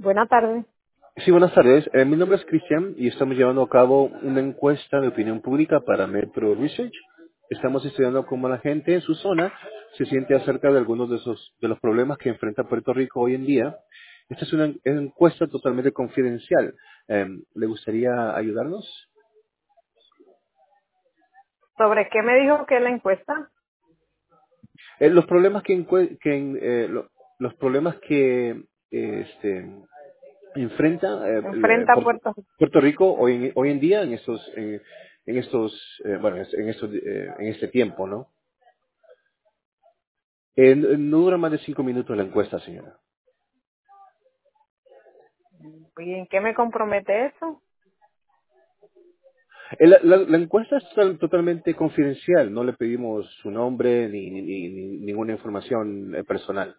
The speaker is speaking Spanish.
Buenas tardes. Sí, buenas tardes. Mi nombre es Cristian y estamos llevando a cabo una encuesta de opinión pública para Metro Research. Estamos estudiando cómo la gente en su zona se siente acerca de algunos de los problemas que enfrenta Puerto Rico hoy en día. Esta es una encuesta totalmente confidencial. ¿Le gustaría ayudarnos? ¿Sobre qué me dijo que la encuesta Los problemas los problemas que enfrenta enfrenta a Puerto Rico? Puerto Rico hoy en día en este tiempo, ¿no? No dura más de 5 minutos la encuesta, señora. ¿Y en qué me compromete eso? La encuesta es totalmente confidencial, no le pedimos su nombre ni ninguna información personal.